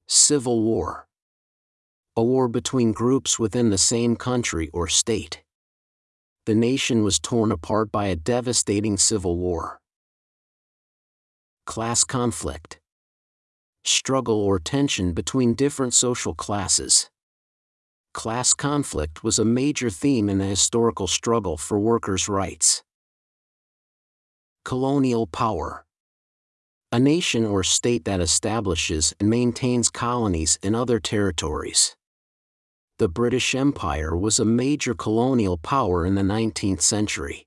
Civil War. A war between groups within the same country or state. The nation was torn apart by a devastating civil war. Class conflict. Struggle or tension between different social classes. Class conflict was a major theme in the historical struggle for workers' rights. Colonial power. A nation or state that establishes and maintains colonies in other territories. The British Empire was a major colonial power in the 19th century.